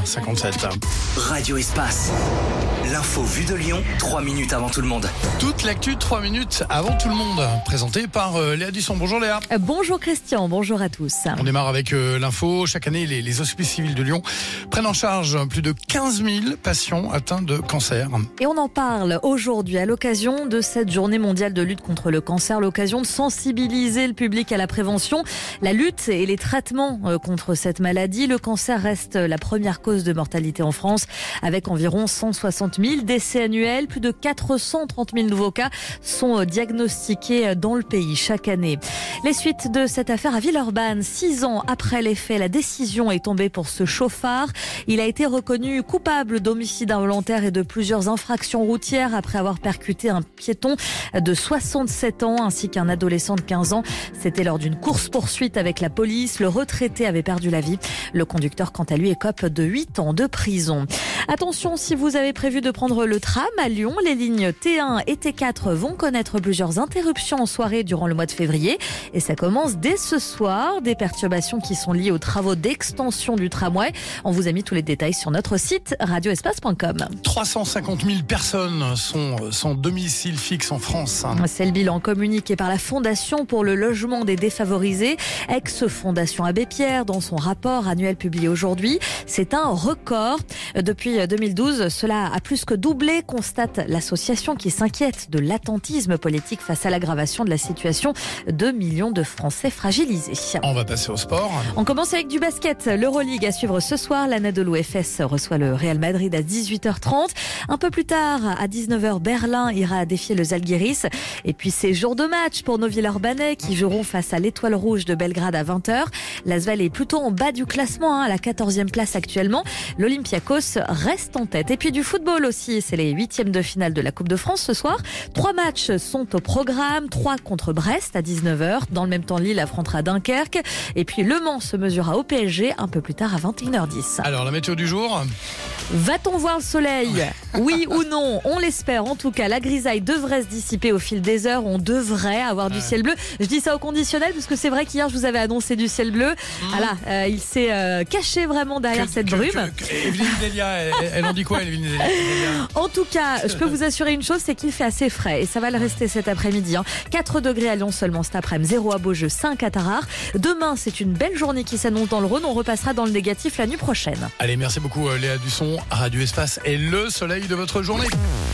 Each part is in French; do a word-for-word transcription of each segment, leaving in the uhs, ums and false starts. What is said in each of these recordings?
cinquante-sept. Radio Espace. L'info vue de Lyon, trois minutes avant tout le monde. Toute l'actu, trois minutes avant tout le monde. Présentée par euh, Léa Dusson. Bonjour Léa. Euh, bonjour Christian, bonjour à tous. On démarre avec euh, l'info. Chaque année, les, les hospices civils de Lyon prennent en charge plus de quinze mille patients atteints de cancer. Et on en parle aujourd'hui à l'occasion de cette journée mondiale de lutte contre le cancer, l'occasion de sensibiliser le public à la prévention, la lutte et les traitements contre cette maladie. Le cancer reste la première cause de mortalité en France, avec environ cent soixante mille décès annuels. Plus de quatre cent trente mille nouveaux cas sont diagnostiqués dans le pays chaque année. Les suites de cette affaire à Villeurbanne, six ans après les faits, la décision est tombée pour ce chauffard. Il a été reconnu coupable d'homicide involontaire et de plusieurs infractions routières après avoir percuté un piéton de soixante-sept ans ainsi qu'un adolescent de quinze ans. C'était lors d'une course-poursuite avec la police. Le retraité avait perdu la vie. Le conducteur, quant à lui, écope de huit ans de prison. Attention, si vous avez prévu de prendre le tram à Lyon, les lignes T un et T quatre vont connaître plusieurs interruptions en soirée durant le mois de février. Et ça commence dès ce soir. Des perturbations qui sont liées aux travaux d'extension du tramway. On vous a mis tous les détails sur notre site radio espace point com. trois cent cinquante mille personnes sont sans domicile fixe en France. C'est le bilan communiqué par la Fondation pour le logement des défavorisés, ex-Fondation Abbé Pierre, dans son rapport annuel publié aujourd'hui. C'est un record. Depuis deux mille douze, cela a plus que doublé, constate l'association qui s'inquiète de l'attentisme politique face à l'aggravation de la situation de millions de Français fragilisés. On va passer au sport. On commence avec du basket. L'Euroleague à suivre ce soir. L'Anadolu F S reçoit le Real Madrid à dix-huit heures trente. Un peu plus tard, à dix-neuf heures, Berlin ira défier le Zalgiris. Et puis c'est jour de match pour nos Villeurbanais qui joueront face à l'Étoile Rouge de Belgrade à vingt heures. L'Asvel est plutôt en bas du classement, hein, à la quatorzième place actuellement. L'Olympiakos reste en tête. Et puis du football aussi, c'est les huitièmes de finale de la Coupe de France ce soir. Trois matchs sont au programme, trois contre Brest à dix-neuf heures. Dans le même temps, Lille affrontera Dunkerque. Et puis Le Mans se mesurera au P S G un peu plus tard à vingt et une heures dix. Alors la météo du jour. Va-t-on voir le soleil ? Oui ou non ? On l'espère. En tout cas, la grisaille devrait se dissiper au fil des heures. On devrait avoir du ciel bleu. Je dis ça au conditionnel parce que c'est vrai qu'hier, je vous avais annoncé du ciel bleu. Mmh. Ah là, euh, il s'est euh, caché vraiment derrière que, cette que, brume. Que, que, Evelyne Delia, elle, elle en dit quoi, Evelyne Delia ? En tout cas, je peux vous assurer une chose, c'est qu'il fait assez frais. Et ça va le rester cet après-midi. Hein. quatre degrés à Lyon seulement cet après-midi. zéro à Beaujeu, cinq à Tarare. Demain, c'est une belle journée qui s'annonce dans le Rhône. On repassera dans le négatif la nuit prochaine. Allez, merci beaucoup Léa Dusson. Radio Espace est le soleil de votre journée.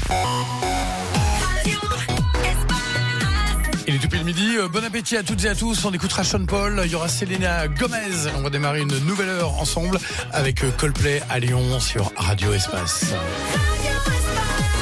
Il est tout pile midi. Bon appétit à toutes et à tous. On écoutera Sean Paul. Il y aura Selena Gomez. On va démarrer une nouvelle heure ensemble avec Coldplay à Lyon sur Radio Espace. Radio Espace.